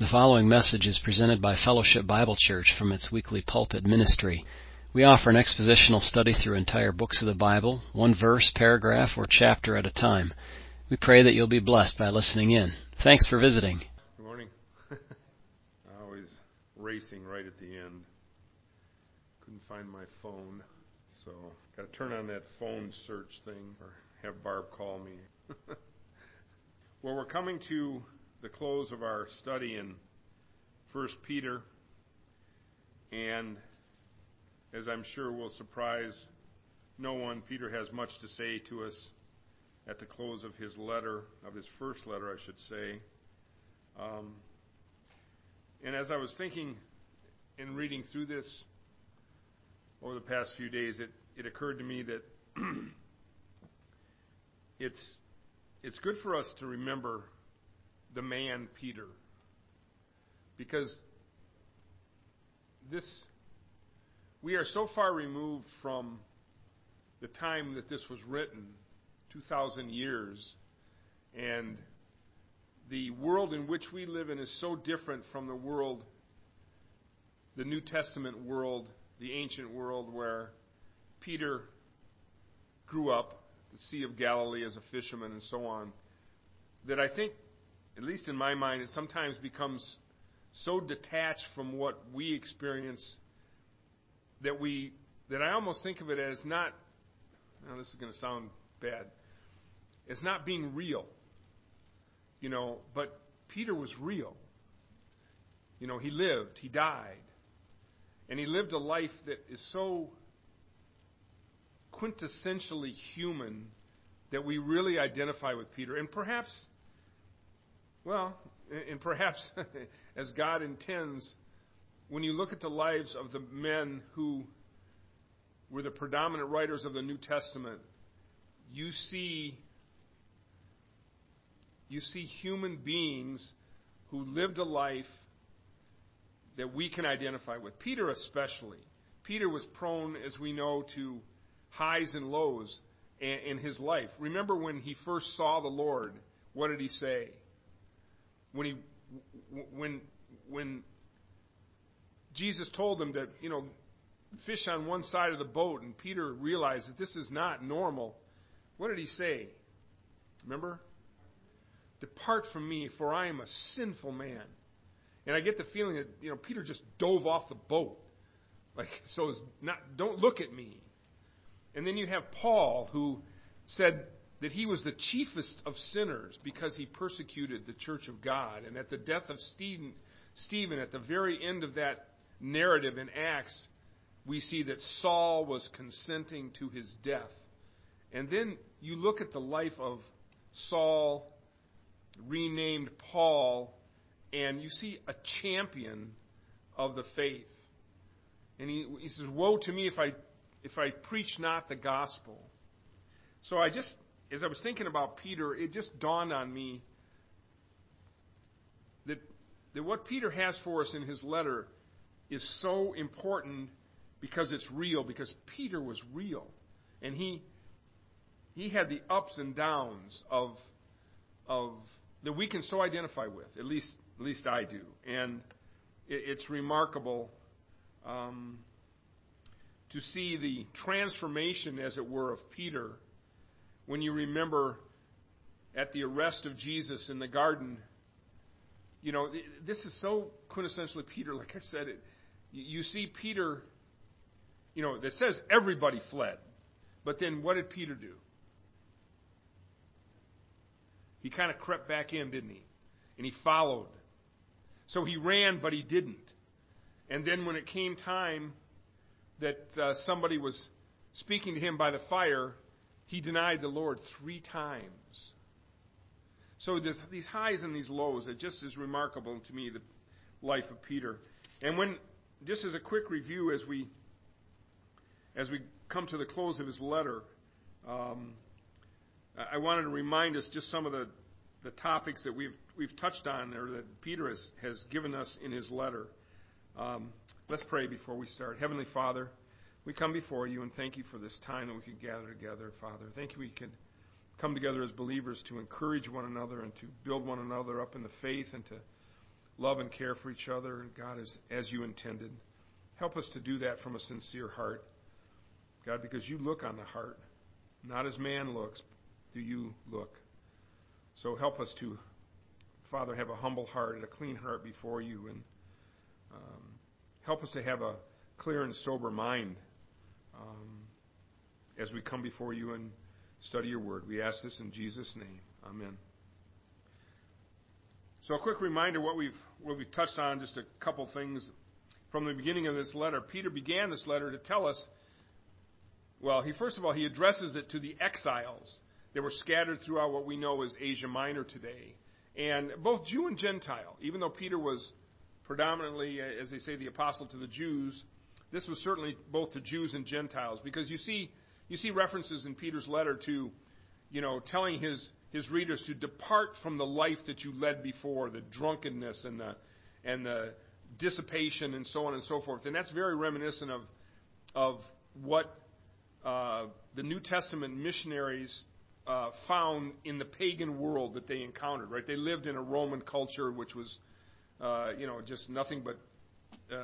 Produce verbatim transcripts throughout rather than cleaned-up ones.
The following message is presented by Fellowship Bible Church from its weekly pulpit ministry. We offer an expositional study through entire books of the Bible, one verse, paragraph, or chapter at a time. We pray that you'll be blessed by listening in. Thanks for visiting. Good morning. Always racing right at the end. Couldn't find my phone, so got to turn on that phone search thing or have Barb call me. Well, we're coming to the close of our study in First Peter, and as I'm sure will surprise no one, Peter has much to say to us at the close of his letter, of his first letter, I should say. Um, and as I was thinking and reading through this over the past few days, it, it occurred to me that it's it's good for us to remember the man Peter, because this we are so far removed from the time that this was written, two thousand years, and the world in which we live in is so different from the world, the New Testament world, the ancient world where Peter grew up, the Sea of Galilee as a fisherman and so on, that I think, at least in my mind, it sometimes becomes so detached from what we experience that we that I almost think of it as not, now this is going to sound bad, it's not being real. You know, but Peter was real. You know, he lived, he died, and he lived a life that is so quintessentially human that we really identify with Peter. And perhaps, well, and perhaps as God intends, when you look at the lives of the men who were the predominant writers of the New Testament, you see you see human beings who lived a life that we can identify with. Peter especially. Peter was prone, as we know, to highs and lows in his life. Remember when he first saw the Lord, what did he say? When he, when, when Jesus told him to, you know, fish on one side of the boat, and Peter realized that this is not normal, what did he say? Remember? Depart from me, for I am a sinful man. And I get the feeling that, you know, Peter just dove off the boat. Like, so it's not, don't look at me. And then you have Paul, who said that he was the chiefest of sinners because he persecuted the church of God. And at the death of Stephen, Stephen, at the very end of that narrative in Acts, we see that Saul was consenting to his death. And then you look at the life of Saul, renamed Paul, and you see a champion of the faith. And he, he says, woe to me if I if I preach not the gospel. So I just, as I was thinking about Peter, it just dawned on me that, that what Peter has for us in his letter is so important because it's real, because Peter was real. And he he had the ups and downs of of that we can so identify with, at least at least I do. And it, it's remarkable um, to see the transformation, as it were, of Peter when you remember at the arrest of Jesus in the garden. You know, this is so quintessentially Peter. Like I said, it, you see Peter, you know, it says everybody fled. But then what did Peter do? He kind of crept back in, didn't he? And he followed. So he ran, but he didn't. And then when it came time that uh, somebody was speaking to him by the fire, he denied the Lord three times. So this, these highs and these lows, it just is remarkable to me, the life of Peter. And when, just as a quick review, as we as we come to the close of his letter, um, I wanted to remind us just some of the, the topics that we've we've touched on, or that Peter has, has given us in his letter. Um, let's pray before we start. Heavenly Father, we come before you and thank you for this time that we could gather together, Father. Thank you we could come together as believers to encourage one another and to build one another up in the faith and to love and care for each other, God, as, as you intended. Help us to do that from a sincere heart. God, because you look on the heart, not as man looks, do you look. So help us to, Father, have a humble heart and a clean heart before you, and um, help us to have a clear and sober mind um, as we come before you and study your word. We ask this in Jesus' name. Amen. So a quick reminder what we've what we've touched on, just a couple things from the beginning of this letter. Peter began this letter to tell us, well, he first of all, he addresses it to the exiles that were scattered throughout what we know as Asia Minor today. And both Jew and Gentile, even though Peter was predominantly, as they say, the apostle to the Jews, this was certainly both to Jews and Gentiles, because you see you see references in Peter's letter to, you know, telling his his readers to depart from the life that you led before, the drunkenness and the and the dissipation and so on and so forth. And that's very reminiscent of of what uh, the New Testament missionaries uh, found in the pagan world that they encountered. Right? They lived in a Roman culture which was, uh, you know, just nothing but uh,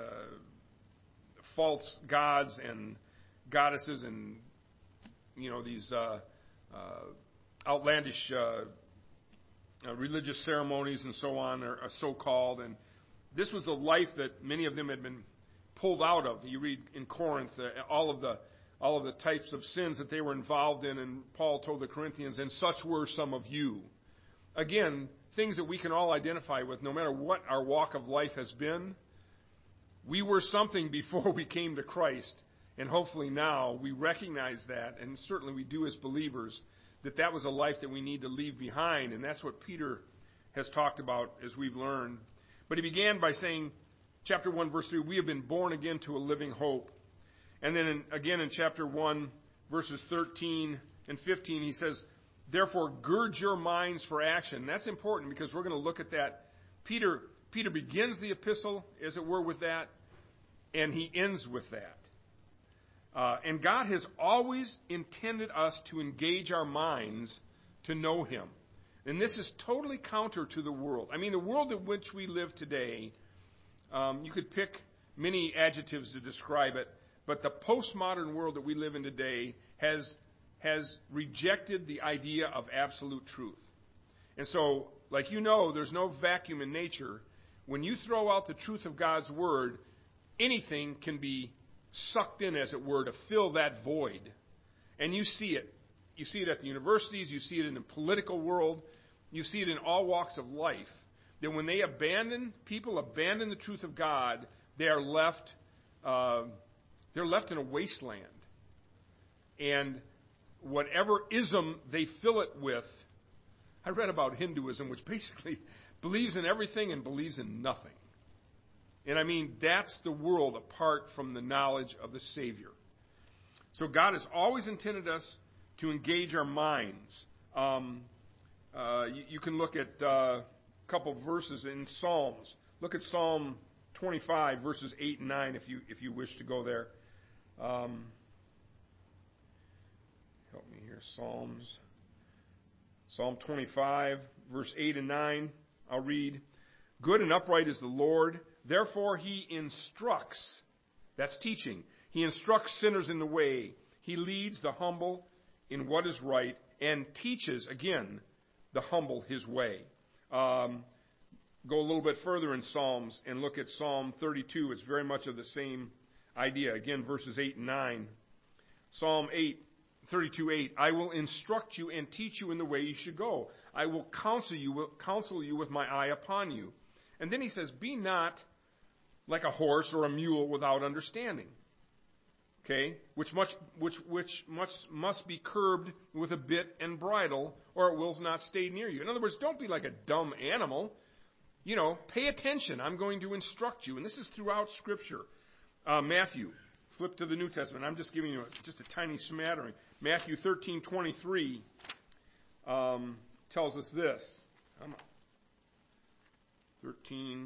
false gods and goddesses and, you know, these uh, uh, outlandish uh, uh, religious ceremonies and so on, are, are so-called. And this was the life that many of them had been pulled out of. You read in Corinth uh, all of the all of the types of sins that they were involved in, and Paul told the Corinthians, and such were some of you. Again, things that we can all identify with, no matter what our walk of life has been. We were something before we came to Christ, and hopefully now we recognize that, and certainly we do as believers, that that was a life that we need to leave behind, and that's what Peter has talked about as we've learned. But he began by saying, chapter one, verse three, we have been born again to a living hope. And then in, again in chapter one, verses thirteen and fifteen, he says, therefore gird your minds for action. And that's important because we're going to look at that. Peter Peter begins the epistle, as it were, with that, and he ends with that. Uh, and God has always intended us to engage our minds to know him. And this is totally counter to the world. I mean, the world in which we live today, um, you could pick many adjectives to describe it, but the postmodern world that we live in today has, has rejected the idea of absolute truth. And so, like you know, there's no vacuum in nature. When you throw out the truth of God's word, anything can be sucked in, as it were, to fill that void. And you see it. You see it at the universities. You see it in the political world. You see it in all walks of life. That when they abandon, people abandon the truth of God, they are left, uh, they're left in a wasteland. And whatever ism they fill it with, I read about Hinduism, which basically believes in everything and believes in nothing. And I mean, that's the world apart from the knowledge of the Savior. So God has always intended us to engage our minds. Um, uh, you, you can look at uh, a couple of verses in Psalms. Look at Psalm twenty-five, verses eight and nine, if you if you wish to go there. Um, help me here, Psalms. Psalm twenty-five, verse eight and nine. I'll read. Good and upright is the Lord. Therefore he instructs, that's teaching, he instructs sinners in the way. He leads the humble in what is right and teaches, again, the humble his way. Um, go a little bit further in Psalms and look at Psalm thirty-two. It's very much of the same idea. Again, verses eight and nine. Psalm eight, thirty-two eight. I will instruct you and teach you in the way you should go. I will counsel you, counsel you with my eye upon you. And then he says, be not like a horse or a mule without understanding. Okay? Which much, which, which much must be curbed with a bit and bridle, or it will not stay near you. In other words, don't be like a dumb animal. You know, pay attention. I'm going to instruct you. And this is throughout Scripture. Uh, Matthew, flip to the New Testament. I'm just giving you a, just a tiny smattering. Matthew thirteen twenty-three um, tells us this. Come on. thirteen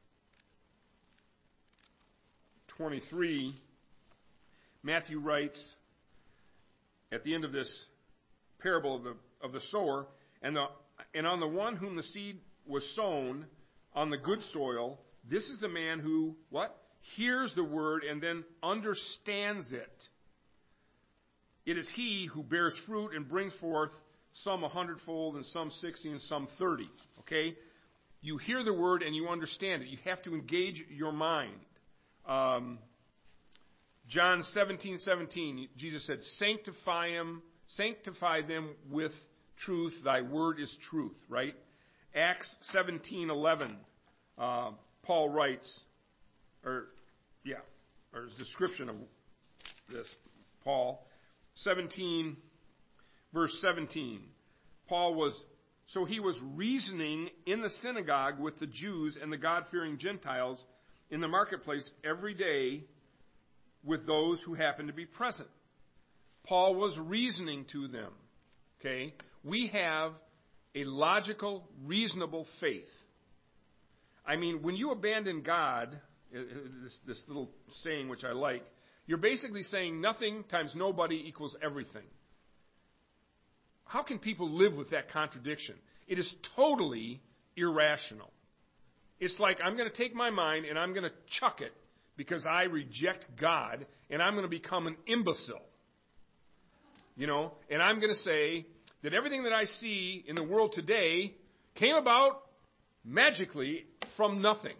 twenty-three, Matthew writes at the end of this parable of the of the sower, and the and on the one whom the seed was sown on the good soil, this is the man who, what? Hears the word and then understands it. It is he who bears fruit and brings forth some a hundredfold and some sixty and some thirty. Okay? You hear the word and you understand it. You have to engage your mind. Um, John seventeen seventeen, Jesus said, sanctify them, sanctify them with truth. Thy word is truth, right? Acts seventeen eleven, uh, Paul writes, or, yeah, or his description of this, Paul, seventeen, verse seventeen. Paul was, so he was reasoning in the synagogue with the Jews and the God-fearing Gentiles in the marketplace every day with those who happened to be present. Paul was reasoning to them. Okay? We have a logical, reasonable faith. I mean, when you abandon God, this, this little saying which I like, you're basically saying nothing times nobody equals everything. How can people live with that contradiction? It is totally irrational. It's like I'm going to take my mind and I'm going to chuck it because I reject God and I'm going to become an imbecile. You know, and I'm going to say that everything that I see in the world today came about magically from nothing.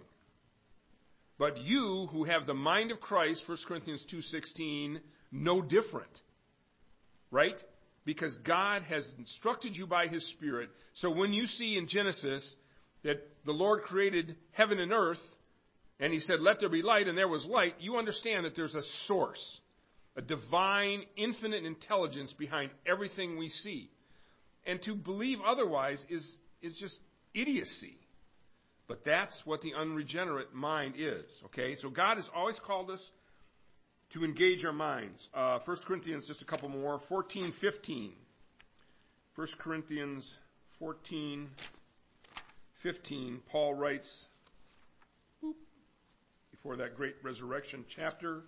But you who have the mind of Christ, First Corinthians two sixteen, no different. Right? Because God has instructed you by His Spirit. So when you see in Genesis that the Lord created heaven and earth, and He said, let there be light, and there was light, you understand that there's a source, a divine, infinite intelligence behind everything we see. And to believe otherwise is, is just idiocy. But that's what the unregenerate mind is. Okay? So God has always called us to engage our minds. Uh, First Corinthians, just a couple more. fourteen fifteen. First Corinthians fourteen fifteen. Paul writes, whoop, before that great resurrection chapter.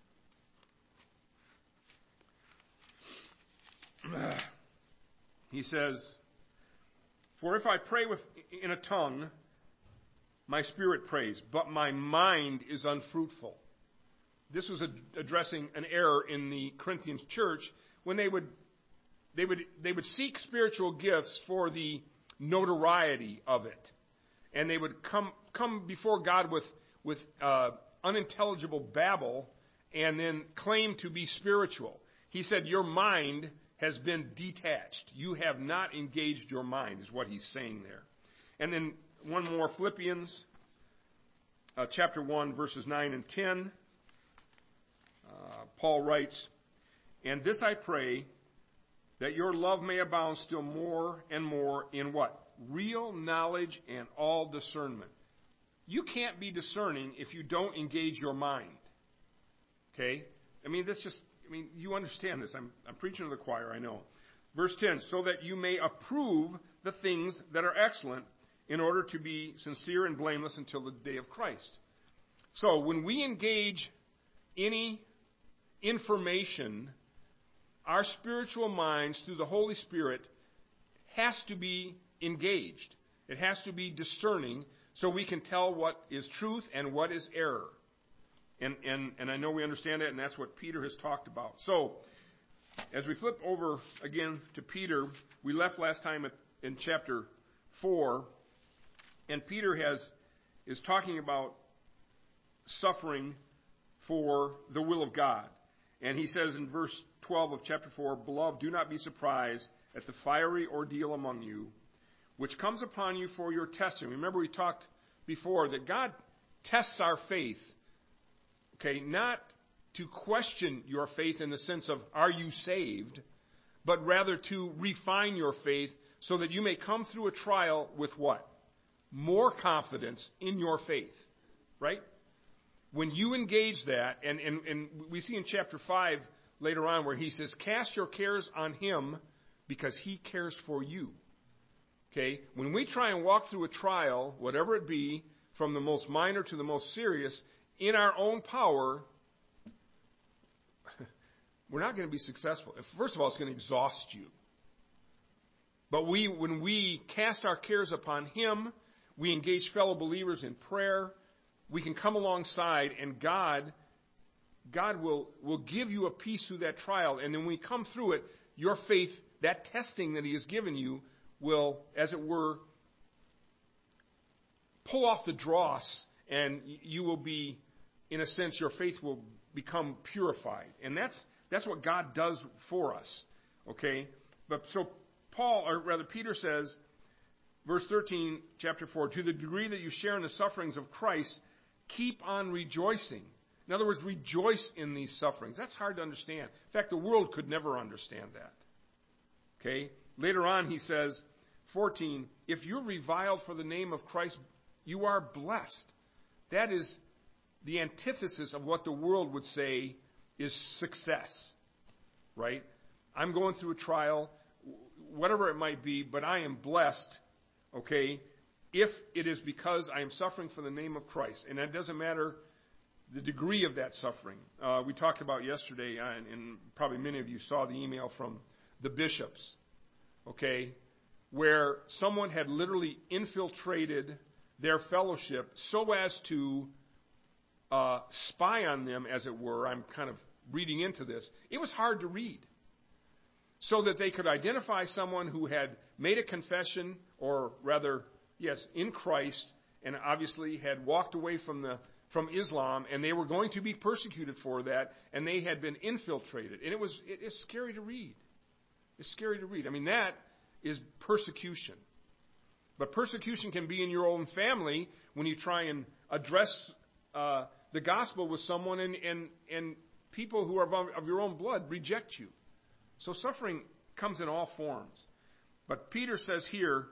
He says, for if I pray with in a tongue, my spirit prays, but my mind is unfruitful. This was addressing an error in the Corinthian church when they would they would they would seek spiritual gifts for the notoriety of it, and they would come come before God with with uh, unintelligible babble, and then claim to be spiritual. He said, "Your mind has been detached. You have not engaged your mind," is what he's saying there. And then one more, Philippians uh, chapter one, verses nine and ten. Uh, Paul writes, and this I pray, that your love may abound still more and more in what? Real knowledge and all discernment. You can't be discerning if you don't engage your mind. Okay? I mean, this just, I mean, you understand this. I'm, I'm preaching to the choir, I know. Verse ten, so that you may approve the things that are excellent in order to be sincere and blameless until the day of Christ. So when we engage any information, our spiritual minds through the Holy Spirit has to be engaged. It has to be discerning so we can tell what is truth and what is error. And, and, and I know we understand that, and that's what Peter has talked about. So, as we flip over again to Peter, we left last time at, in chapter four, and Peter has is talking about suffering for the will of God. And he says in verse twelve of chapter four, beloved, do not be surprised at the fiery ordeal among you, which comes upon you for your testing. Remember we talked before that God tests our faith, okay, not to question your faith in the sense of, are you saved, but rather to refine your faith so that you may come through a trial with what? More confidence in your faith, right? When you engage that, and, and, and we see in chapter five later on where he says, cast your cares on him because he cares for you. Okay? When we try and walk through a trial, whatever it be, from the most minor to the most serious, in our own power, we're not going to be successful. First of all, it's going to exhaust you. But we, when we cast our cares upon him, we engage fellow believers in prayer. We can come alongside, and God, God will, will give you a peace through that trial. And then when we come through it, your faith, that testing that He has given you, will, as it were, pull off the dross, and you will be, in a sense, your faith will become purified. And that's that's what God does for us. Okay? But so Paul, or rather Peter says, verse thirteen, chapter four, to the degree that you share in the sufferings of Christ, keep on rejoicing. In other words, rejoice in these sufferings. That's hard to understand. In fact, the world could never understand that. Okay? Later on, he says, fourteen, if you're reviled for the name of Christ, you are blessed. That is the antithesis of what the world would say is success. Right? I'm going through a trial, whatever it might be, but I am blessed, okay, if it is because I am suffering for the name of Christ. And that doesn't matter the degree of that suffering. Uh, we talked about yesterday, uh, and, and probably many of you saw the email from the bishops, okay, where someone had literally infiltrated their fellowship so as to uh, spy on them, as it were. I'm kind of reading into this. It was hard to read. So that they could identify someone who had made a confession, or rather, yes, in Christ, and obviously had walked away from the from Islam, and they were going to be persecuted for that, and they had been infiltrated. And it was it, it's scary to read. It's scary to read. I mean, that is persecution. But persecution can be in your own family when you try and address uh, the gospel with someone, and, and, and people who are of, of your own blood reject you. So suffering comes in all forms. But Peter says here,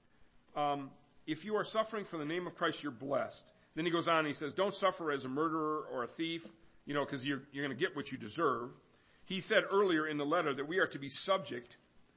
um, if you are suffering for the name of Christ, you're blessed. Then he goes on and he says, don't suffer as a murderer or a thief, you know, because you're, you're going to get what you deserve. He said earlier in the letter that we are to be subject.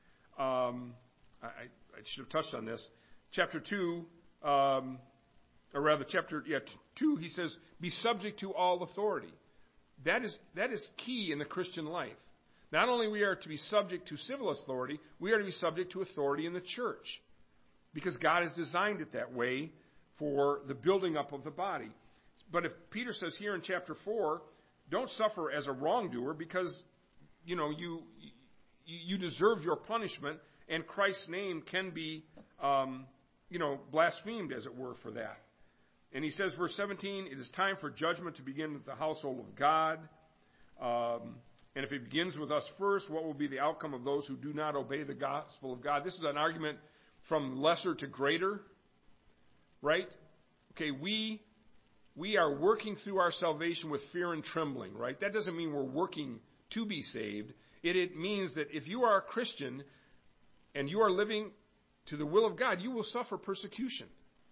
Um, I, I should have touched on this. Chapter two, um, or rather chapter yeah, two, he says, be subject to all authority. That is, that is key in the Christian life. Not only we are to be subject to civil authority, we are to be subject to authority in the church. Because God has designed it that way for the building up of the body. But if Peter says here in chapter four, don't suffer as a wrongdoer because, you know, you you deserve your punishment, and Christ's name can be, um, you know, blasphemed, as it were, for that. And he says, verse seventeen, it is time for judgment to begin with the household of God. Um And if it begins with us first, what will be the outcome of those who do not obey the gospel of God? This is an argument from lesser to greater, right? Okay, we we are working through our salvation with fear and trembling, right? That doesn't mean we're working to be saved. It, it means that if you are a Christian and you are living to the will of God, you will suffer persecution.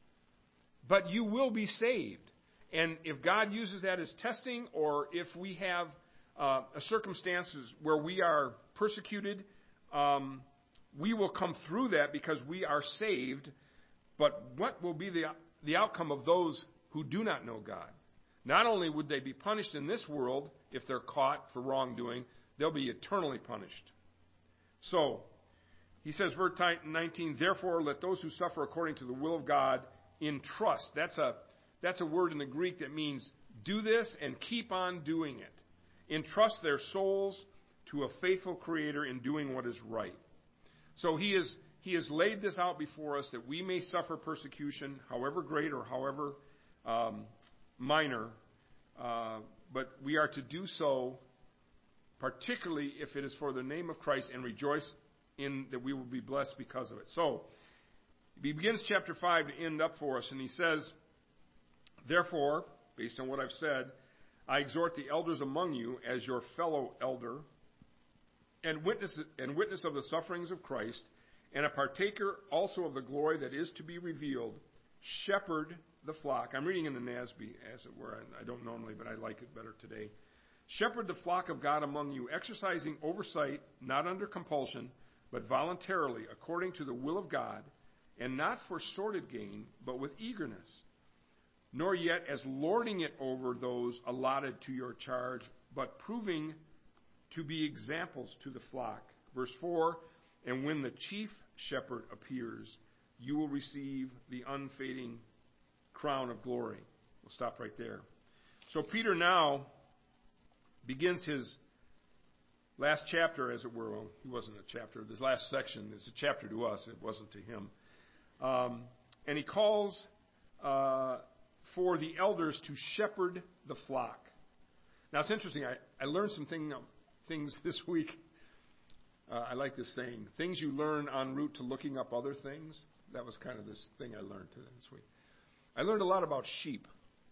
But you will be saved. And if God uses that as testing, or if we have Uh, circumstances where we are persecuted, um, we will come through that because we are saved. But what will be the the outcome of those who do not know God? Not only would they be punished in this world if they're caught for wrongdoing, they'll be eternally punished. So, he says, verse nineteen, therefore let those who suffer according to the will of God entrust. That's a that's a word in the Greek that means do this and keep on doing it. Entrust their souls to a faithful Creator in doing what is right. So he is he has laid this out before us that we may suffer persecution, however great or however um, minor, uh, but we are to do so particularly if it is for the name of Christ, and rejoice in that we will be blessed because of it. So he begins chapter five to end up for us, and he says, therefore, based on what I've said, I exhort the elders among you as your fellow elder and witness and witness of the sufferings of Christ, and a partaker also of the glory that is to be revealed. Shepherd the flock. I'm reading in the N A S B, as it were. I don't normally, but I like it better today. Shepherd the flock of God among you, exercising oversight, not under compulsion, but voluntarily, according to the will of God, and not for sordid gain, but with eagerness. Nor yet as lording it over those allotted to your charge, but proving to be examples to the flock. Verse four, and when the chief shepherd appears, you will receive the unfading crown of glory. We'll stop right there. So Peter now begins his last chapter, as it were. Well, he wasn't a chapter. This last section is a chapter to us. It wasn't to him. Um, and he calls uh, for the elders to shepherd the flock. Now, it's interesting. I, I learned some thing, things this week. Uh, I like this saying, things you learn en route to looking up other things. That was kind of this thing I learned this week. I learned a lot about sheep.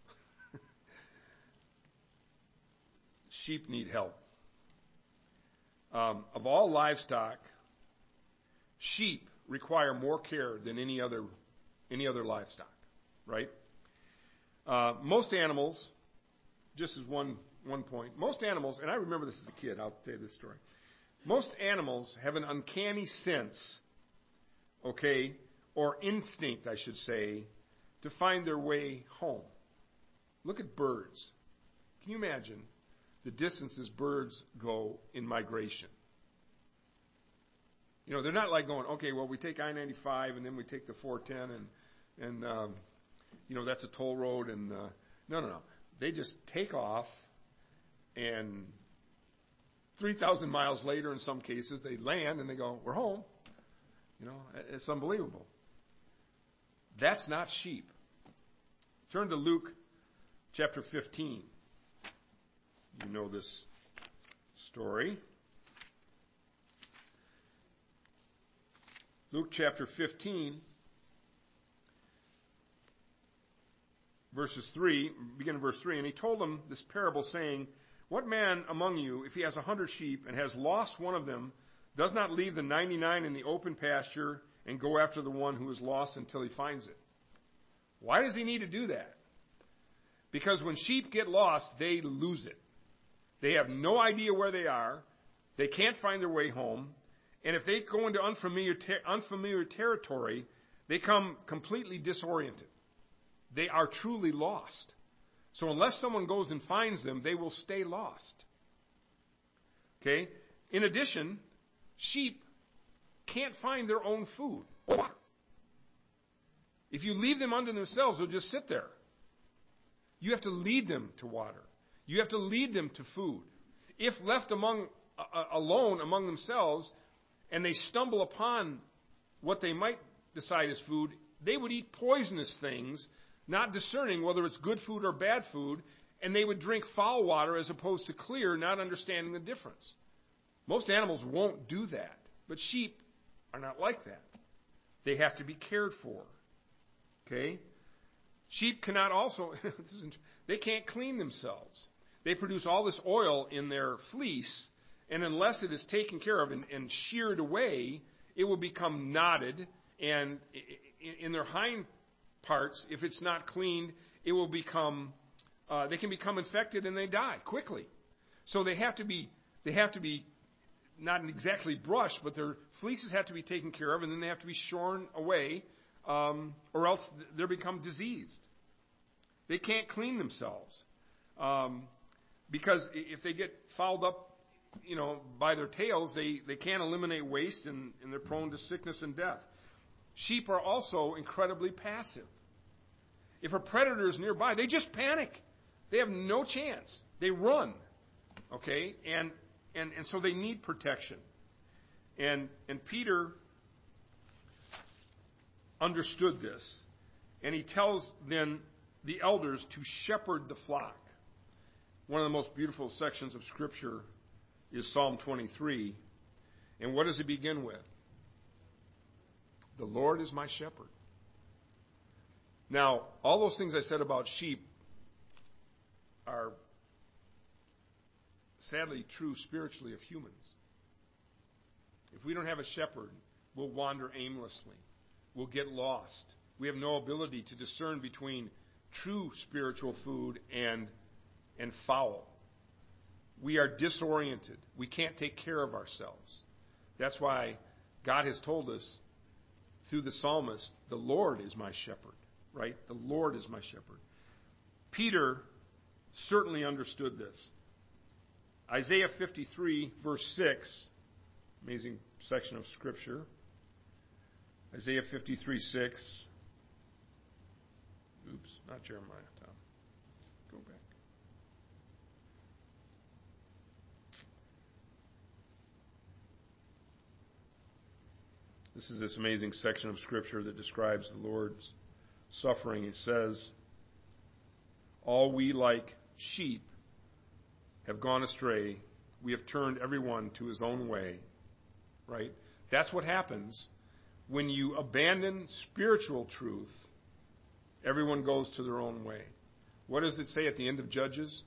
Sheep need help. Um, of all livestock, sheep require more care than any other any other livestock, right? Uh, most animals, just as one one point, most animals, and I remember this as a kid. I'll tell you this story. Most animals have an uncanny sense, okay, or instinct, I should say, to find their way home. Look at birds. Can you imagine the distances birds go in migration? You know, they're not like going, okay, well, we take I ninety-five and then we take the four ten and, and um, you know, that's a toll road. And uh, no, no, no. They just take off, and three thousand miles later, in some cases, they land and they go, we're home. You know, it's unbelievable. That's not sheep. Turn to Luke chapter fifteen. You know this story. Luke chapter fifteen, verses three, begin in verse three. And he told them this parable, saying, what man among you, if he has a hundred sheep and has lost one of them, does not leave the ninety-nine in the open pasture and go after the one who is lost until he finds it? Why does he need to do that? Because when sheep get lost, they lose it. They have no idea where they are. They can't find their way home. And if they go into unfamiliar, ter- unfamiliar territory, they come completely disoriented. They are truly lost. So unless someone goes and finds them, they will stay lost. Okay? In addition, sheep can't find their own food. If you leave them unto themselves, they'll just sit there. You have to lead them to water. You have to lead them to food. If left among uh, alone among themselves, and they stumble upon what they might decide is food, they would eat poisonous things, not discerning whether it's good food or bad food, and they would drink foul water as opposed to clear, not understanding the difference. Most animals won't do that, but sheep are not like that. They have to be cared for. Okay? Sheep cannot also, they can't clean themselves. They produce all this oil in their fleece, and unless it is taken care of and, and sheared away, it will become knotted, and in their hind parts, if it's not cleaned, it will become, uh, they can become infected and they die quickly. So they have to be, they have to be not exactly brushed, but their fleeces have to be taken care of, and then they have to be shorn away, um, or else they become diseased. They can't clean themselves. Um, because if they get fouled up, you know, by their tails, they, they can't eliminate waste, and, and they're prone to sickness and death. Sheep are also incredibly passive. If a predator is nearby, they just panic. They have no chance. They run. Okay? And and, and so they need protection. And and Peter understood this. And he tells then the elders to shepherd the flock. One of the most beautiful sections of Scripture is Psalm twenty-three. And what does it begin with? The Lord is my shepherd. Now, all those things I said about sheep are sadly true spiritually of humans. If we don't have a shepherd, we'll wander aimlessly. We'll get lost. We have no ability to discern between true spiritual food and and foul. We are disoriented. We can't take care of ourselves. That's why God has told us through the psalmist, the Lord is my shepherd, right? The Lord is my shepherd. Peter certainly understood this. Isaiah fifty-three, verse six, amazing section of Scripture. Isaiah fifty-three six. Oops, not Jeremiah, Tom. Go back. This is this amazing section of Scripture that describes the Lord's suffering. It says, all we like sheep have gone astray. We have turned everyone to his own way. Right? That's what happens when you abandon spiritual truth. Everyone goes to their own way. What does it say at the end of Judges?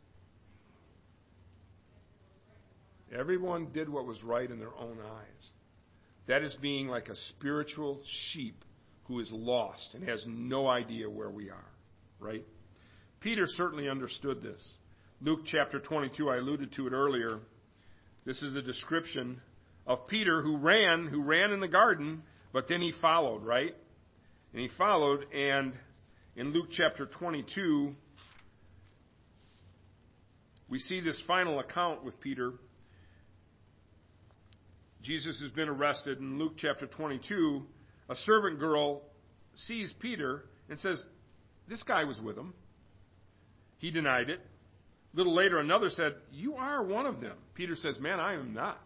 Everyone did what was right in their own eyes. That is being like a spiritual sheep who is lost and has no idea where we are. Right? Peter certainly understood this. Luke chapter twenty-two, I alluded to it earlier. This is a description of Peter who ran, who ran in the garden, but then he followed, right? And he followed, and in Luke chapter twenty-two, we see this final account with Peter. Jesus has been arrested. In Luke chapter twenty-two, a servant girl sees Peter and says, this guy was with him. He denied it. A little later, another said, you are one of them. Peter says, man, I am not.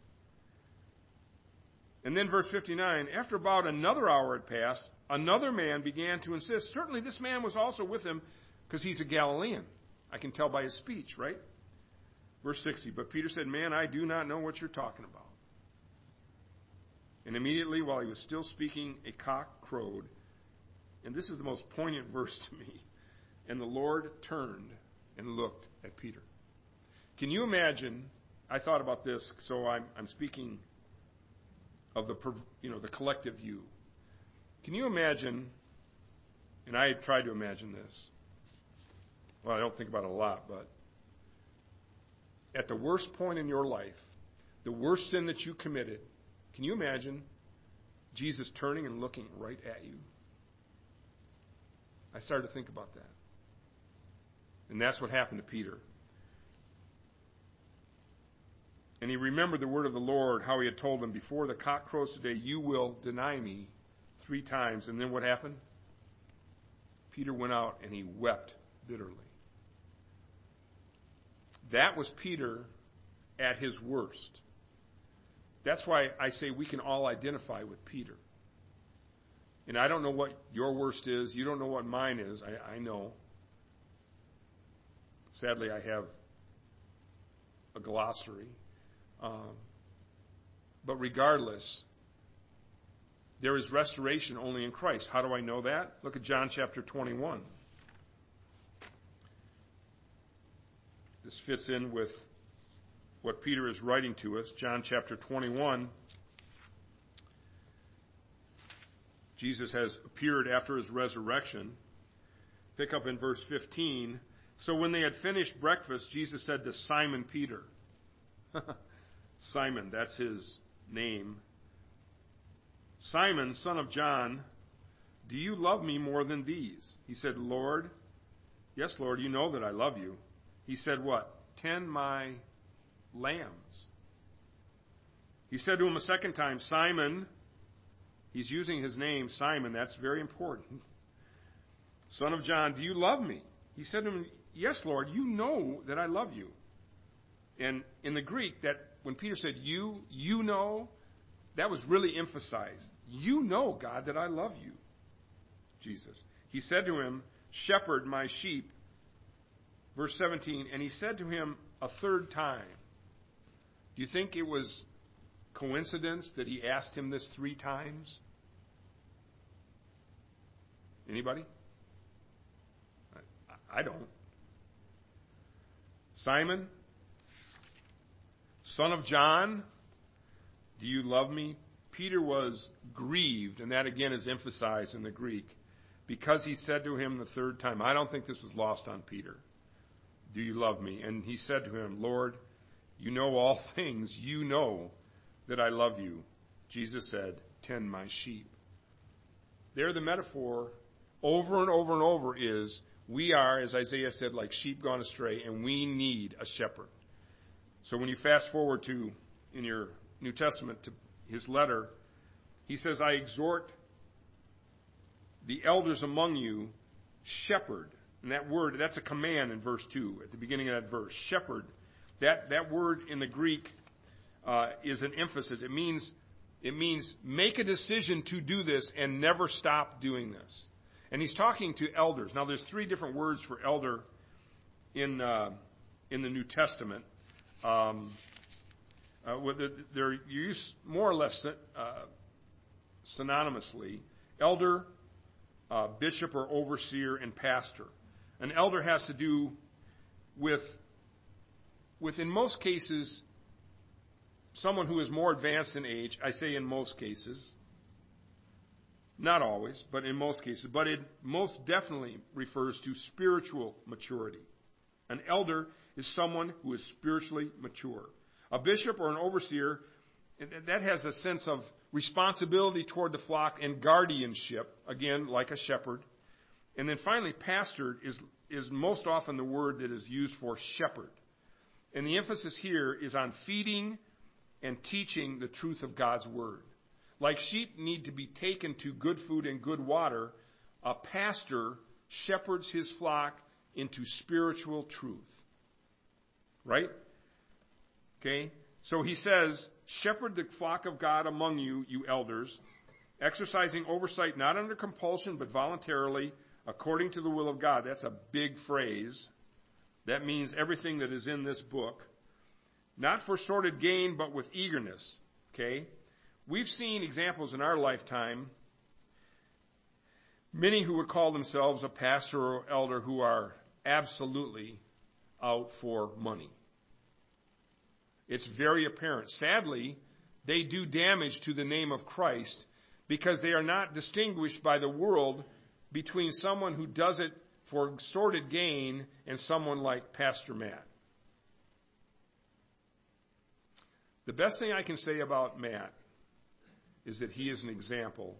And then verse fifty-nine, after about another hour had passed, another man began to insist. Certainly this man was also with him because he's a Galilean. I can tell by his speech, right? Verse sixty, but Peter said, man, I do not know what you're talking about. And immediately while he was still speaking, a cock crowed. And this is the most poignant verse to me. And the Lord turned and looked at Peter. Can you imagine? I thought about this, so I'm, I'm speaking of the, you know, the collective view. Can you imagine, and I tried to imagine this, well, I don't think about it a lot, but at the worst point in your life, the worst sin that you committed, can you imagine Jesus turning and looking right at you? I started to think about that. And that's what happened to Peter. And he remembered the word of the Lord, how he had told him, before the cock crows today, you will deny me three times. And then what happened? Peter went out and he wept bitterly. That was Peter at his worst. That's why I say we can all identify with Peter. And I don't know what your worst is. You don't know what mine is. I, I know. Sadly, I have a glossary. Um, but regardless, there is restoration only in Christ. How do I know that? Look at John chapter twenty-one. This fits in with what Peter is writing to us. John chapter twenty-one. Jesus has appeared after his resurrection. Pick up in verse fifteen. So when they had finished breakfast, Jesus said to Simon Peter, Simon, that's his name. Simon, son of John, do you love me more than these? He said, Lord, yes, Lord, you know that I love you. He said, what? Tend my lambs. He said to him a second time, Simon, he's using his name, Simon, that's very important. Son of John, do you love me? He said to him, yes, Lord, you know that I love you. And in the Greek, that when Peter said, you, you know, that was really emphasized. You know, God, that I love you, Jesus. He said to him, shepherd my sheep. Verse seventeen, and he said to him a third time. Do you think it was coincidence that he asked him this three times? Anybody? I, I don't. Simon, son of John, do you love me? Peter was grieved, and that again is emphasized in the Greek, because he said to him the third time, I don't think this was lost on Peter. Do you love me? And he said to him, Lord, you know all things. You know that I love you. Jesus said, tend my sheep. There the metaphor over and over and over is, we are, as Isaiah said, like sheep gone astray, and we need a shepherd. So when you fast forward to, in your New Testament, to his letter, he says, I exhort the elders among you shepherd. And that word, that's a command in verse two, at the beginning of that verse. Shepherd. That, that word in the Greek uh, is an emphasis. It means, it means make a decision to do this and never stop doing this. And he's talking to elders. Now, there's three different words for elder in uh, in the New Testament. Um, uh, they're used more or less uh, synonymously. Elder, uh, bishop or overseer, and pastor. An elder has to do with, with, in most cases, someone who is more advanced in age. I say in most cases. Not always, but in most cases. But it most definitely refers to spiritual maturity. An elder is someone who is spiritually mature. A bishop or an overseer, that has a sense of responsibility toward the flock and guardianship, again, like a shepherd. And then finally, pastor is, is most often the word that is used for shepherd. And the emphasis here is on feeding and teaching the truth of God's word. Like sheep need to be taken to good food and good water, a pastor shepherds his flock into spiritual truth. Right? Okay? So he says, shepherd the flock of God among you, you elders, exercising oversight not under compulsion but voluntarily, according to the will of God. That's a big phrase. That means everything that is in this book. Not for sordid gain, but with eagerness. Okay? We've seen examples in our lifetime, many who would call themselves a pastor or elder who are absolutely out for money. It's very apparent. Sadly, they do damage to the name of Christ because they are not distinguished by the world between someone who does it for sordid gain and someone like Pastor Matt. The best thing I can say about Matt is that he is an example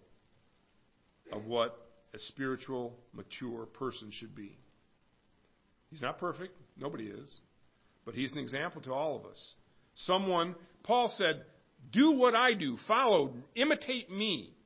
of what a spiritual, mature person should be. He's not perfect. Nobody is. But he's an example to all of us. Someone, Paul said, do what I do. Follow, imitate me.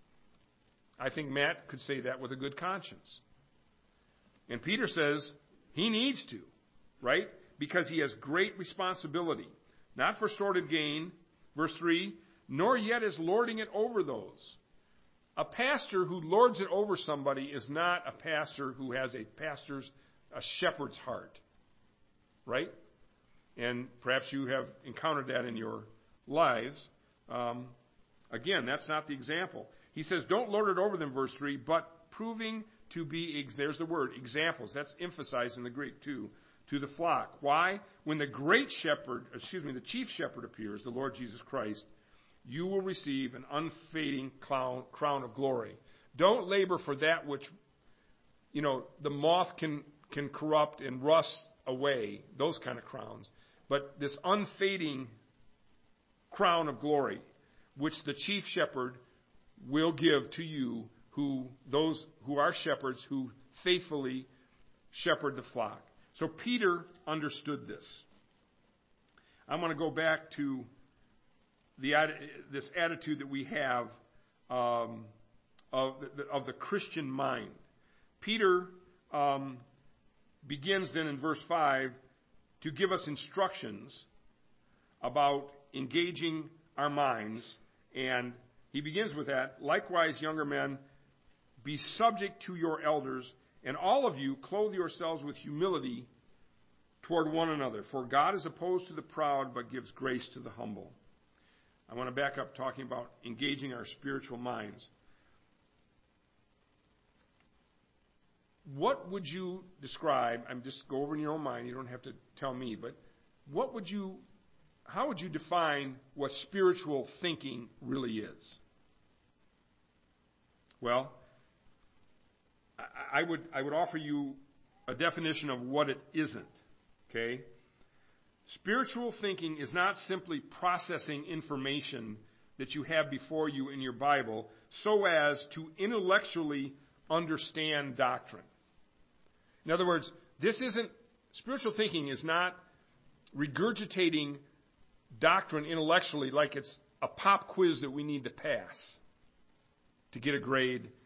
I think Matt could say that with a good conscience. And Peter says he needs to, right? Because he has great responsibility. Not for sordid gain. Verse three, nor yet is lording it over those. A pastor who lords it over somebody is not a pastor who has a pastor's, a shepherd's heart. Right? And perhaps you have encountered that in your lives. Um, again, that's not the example. He says, don't lord it over them, verse three, but proving to be, there's the word, examples. That's emphasized in the Greek too, to the flock. Why? When the great shepherd, excuse me, the chief shepherd appears, the Lord Jesus Christ, you will receive an unfading crown of glory. Don't labor for that which, you know, the moth can, can corrupt and rust away, those kind of crowns. But this unfading crown of glory, which the chief shepherd will give to you, who those who are shepherds who faithfully shepherd the flock. So Peter understood this. I'm going to go back to the this attitude that we have um, of, the, of the Christian mind. Peter um, begins then in verse five to give us instructions about engaging our minds, and he begins with that. Likewise, younger men, be subject to your elders, and all of you clothe yourselves with humility toward one another. For God is opposed to the proud, but gives grace to the humble. I want to back up talking about engaging our spiritual minds. What would you describe, I'm just go over in your own mind, you don't have to tell me, but what would you, how would you define what spiritual thinking really is? Well, I would I would offer you a definition of what it isn't. Okay? Spiritual thinking is not simply processing information that you have before you in your Bible so as to intellectually understand doctrine. In other words, this isn't spiritual thinking is not regurgitating doctrine intellectually like it's a pop quiz that we need to pass to get a grade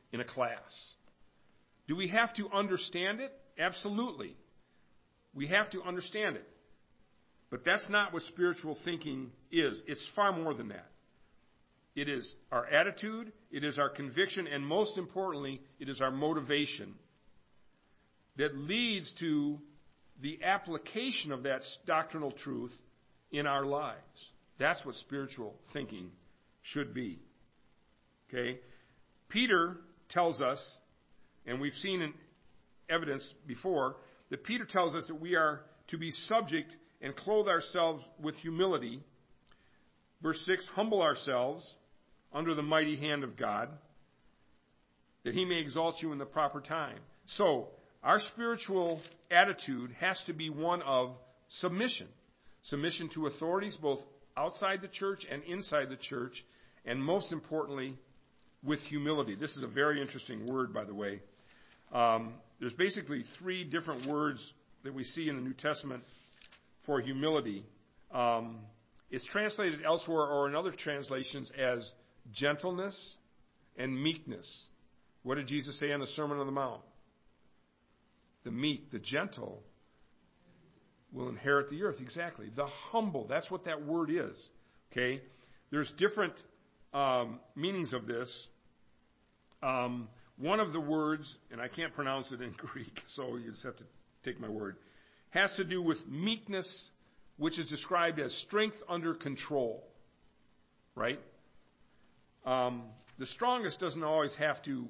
in a class. Do we have to understand it? Absolutely. We have to understand it. But that's not what spiritual thinking is. It's far more than that. It is our attitude, it is our conviction, and most importantly, it is our motivation that leads to the application of that doctrinal truth in our lives. That's what spiritual thinking should be. Okay? Peter tells us, and we've seen in evidence before, that Peter tells us that we are to be subject and clothe ourselves with humility. Verse six, humble ourselves under the mighty hand of God, that he may exalt you in the proper time. So, our spiritual attitude has to be one of submission. Submission to authorities, both outside the church and inside the church, and most importantly, with humility. This is a very interesting word, by the way. Um, there's basically three different words that we see in the New Testament for humility. Um, it's translated elsewhere or in other translations as gentleness and meekness. What did Jesus say on the Sermon on the Mount? The meek, the gentle, will inherit the earth. Exactly. The humble. That's what that word is. Okay? There's different um, meanings of this. Um, one of the words, and I can't pronounce it in Greek, so you just have to take my word, has to do with meekness, which is described as strength under control. Right? Um, the strongest doesn't always have to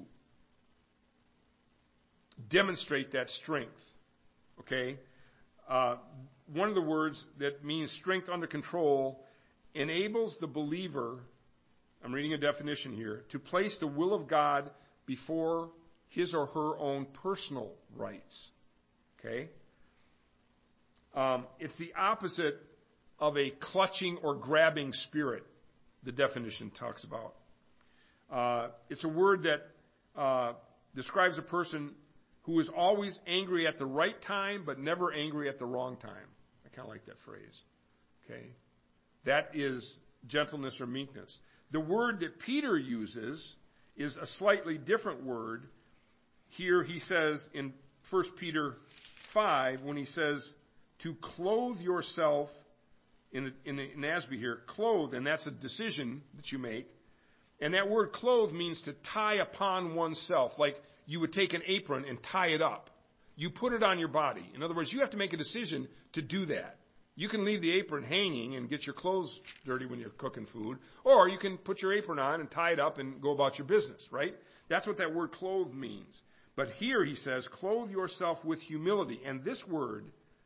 demonstrate that strength. Okay? Uh, one of the words that means strength under control enables the believer, I'm reading a definition here, to place the will of God before his or her own personal rights. Okay? Um, it's the opposite of a clutching or grabbing spirit, the definition talks about. Uh, it's a word that uh, describes a person who is always angry at the right time, but never angry at the wrong time. I kind of like that phrase. Okay? That is gentleness or meekness. The word that Peter uses is a slightly different word. Here he says in First Peter five, when he says to clothe yourself, in, in, in N A S B here, clothe, and that's a decision that you make. And that word clothe means to tie upon oneself, like you would take an apron and tie it up. You put it on your body. In other words, you have to make a decision to do that. You can leave the apron hanging and get your clothes dirty when you're cooking food, or you can put your apron on and tie it up and go about your business, right? That's what that word clothe means. But here he says, clothe yourself with humility. And this word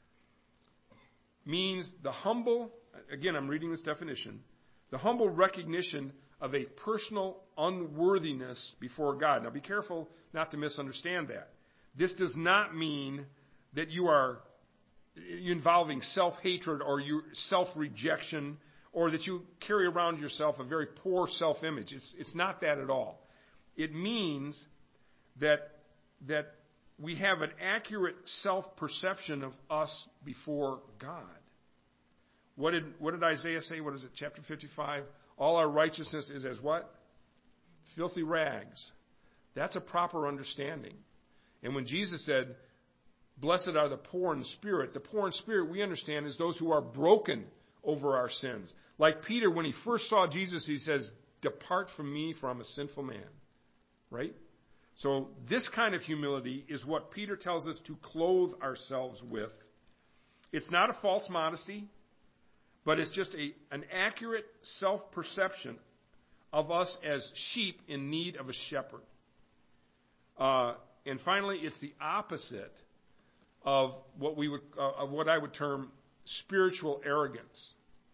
means the humble, again, I'm reading this definition, the humble recognition of a personal unworthiness before God. Now be careful not to misunderstand that. This does not mean that you are involving self-hatred or you self-rejection, or that you carry around yourself a very poor self-image. It's, it's not that at all. It means that, that we have an accurate self-perception of us before God. What did, what did Isaiah say? What is it, chapter fifty-five? All our righteousness is as what? Filthy rags. That's a proper understanding. And when Jesus said, blessed are the poor in spirit, the poor in spirit we understand is those who are broken over our sins. Like Peter, when he first saw Jesus, he says, depart from me, for I'm a sinful man. Right? So this kind of humility is what Peter tells us to clothe ourselves with. It's not a false modesty, but it's just a, an accurate self-perception of us as sheep in need of a shepherd. Uh, and finally, it's the opposite of what we would, uh, of what I would term spiritual arrogance.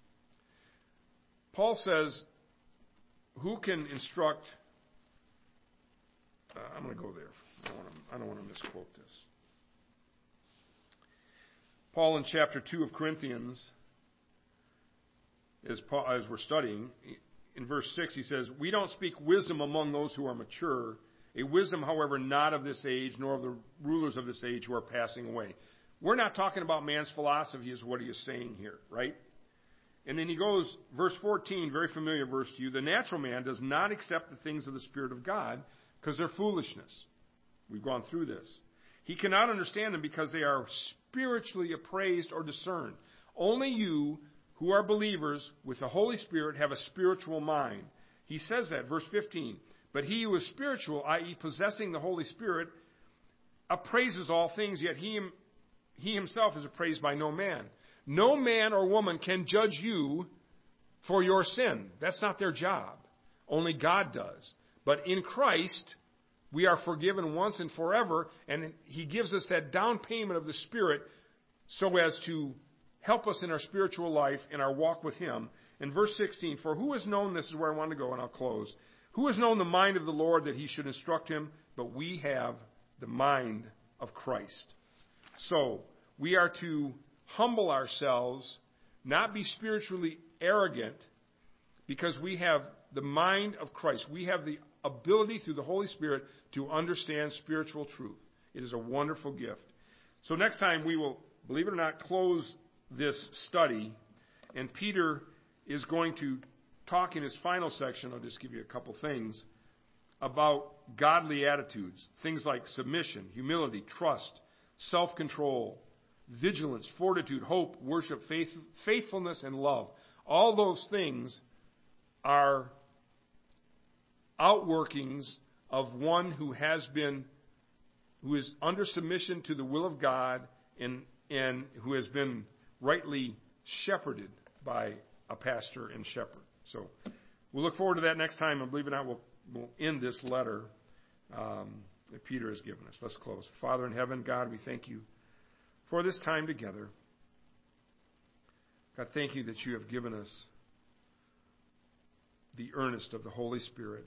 Paul says, "Who can instruct?" Uh, I'm going to go there. I don't, want to, I don't want to misquote this. Paul in chapter two of Corinthians, as, Paul, as we're studying, in verse six, he says, "We don't speak wisdom among those who are mature, a wisdom, however, not of this age, nor of the rulers of this age who are passing away." We're not talking about man's philosophy is what he is saying here, right? And then he goes, verse fourteen, very familiar verse to you, "The natural man does not accept the things of the Spirit of God, because they're foolishness. We've gone through this. He cannot understand them because they are spiritually appraised or discerned. Only you who are believers with the Holy Spirit have a spiritual mind. He says that, verse fifteen. But he who is spiritual, that is possessing the Holy Spirit, appraises all things, yet he, he himself is appraised by no man. No man or woman can judge you for your sin. That's not their job. Only God does. But in Christ, we are forgiven once and forever, and he gives us that down payment of the Spirit so as to help us in our spiritual life, in our walk with him. In verse sixteen, for who has known, this is where I want to go, and I'll close. Who has known the mind of the Lord that he should instruct him? But we have the mind of Christ. So, we are to humble ourselves, not be spiritually arrogant, because we have the mind of Christ. We have the ability through the Holy Spirit to understand spiritual truth. It is a wonderful gift. So next time we will, believe it or not, close this study, and Peter is going to talk in his final section, I'll just give you a couple things, about godly attitudes. Things like submission, humility, trust, self-control, vigilance, fortitude, hope, worship, faith, faithfulness, and love. All those things are outworkings of one who has been, who is under submission to the will of God and, and who has been rightly shepherded by a pastor and shepherd. So we'll look forward to that next time, and believe it or not, we'll, we'll end this letter um, that Peter has given us. Let's close. Father in heaven, God, we thank you for this time together. God, thank you that you have given us the earnest of the Holy Spirit.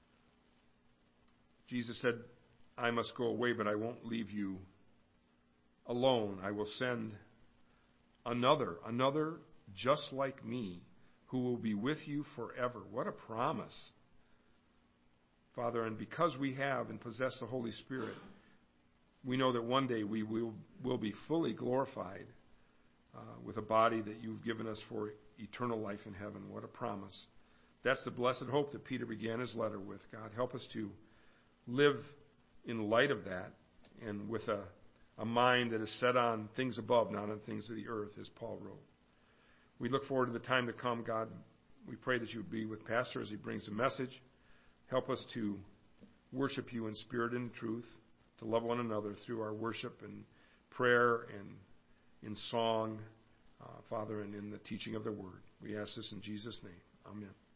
Jesus said, I must go away, but I won't leave you alone. I will send another, another just like me, who will be with you forever. What a promise. Father, and because we have and possess the Holy Spirit, we know that one day we will, will be fully glorified uh, with a body that you've given us for eternal life in heaven. What a promise. That's the blessed hope that Peter began his letter with. God, help us to live in light of that and with a, a mind that is set on things above, not on things of the earth, as Paul wrote. We look forward to the time to come, God. We pray that you would be with Pastor as he brings the message. Help us to worship you in spirit and truth, to love one another through our worship and prayer and in song, uh, Father, and in the teaching of the word. We ask this in Jesus' name. Amen.